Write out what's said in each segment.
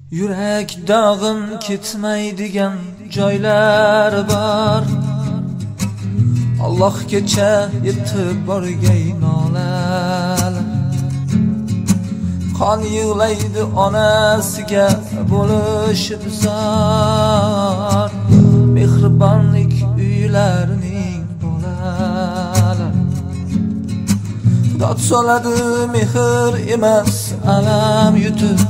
Yurak dog'im ketmaydigan joylar bor. Allohgacha yetib borgay nolalar. Qon yig'laydi onasiga bo'lishib zor. Mehribonlik uylarining bolalar. Dod soladi mehr emas alam yutib.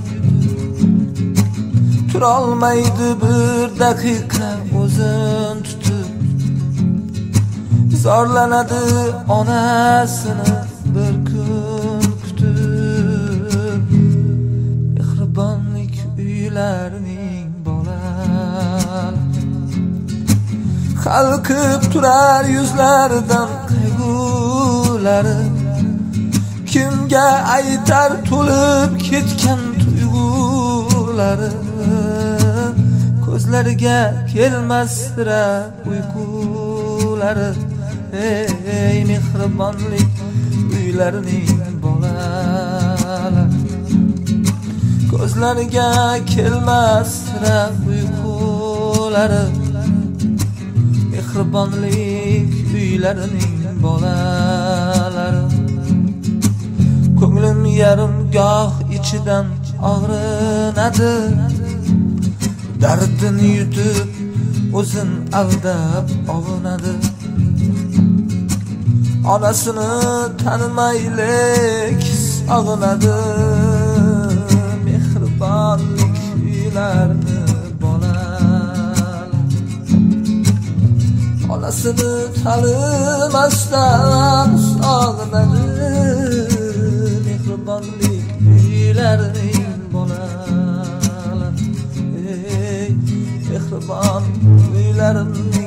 Turolmaydi bir daqiqa o'zin tutib. Zorlanadi onasini bir kun kutib. Mehribonlik uylarining bolalar. Xalqib turar yuzlaridan qayg'ulari. Kimga aytar to'lib ketgan tuyg'ulari. Ko'zlariga kelmasdira uyqulari. Ey mehribonlik uylarining bolalar. Ko'zlariga kelmasdira uyqulari. Mehribonlik uylarining bolalari. Ko'nglim yarim goh ichidan og'rinadi. Dardini yutib o'zin aldab ovunadi. Onasini tanimaylik og'inadi. Mehribonlik uylarini bolalar. Onasini tanimasdan sog'inadi. Mehribonlik uylarining bolalar. Mehribon uylarim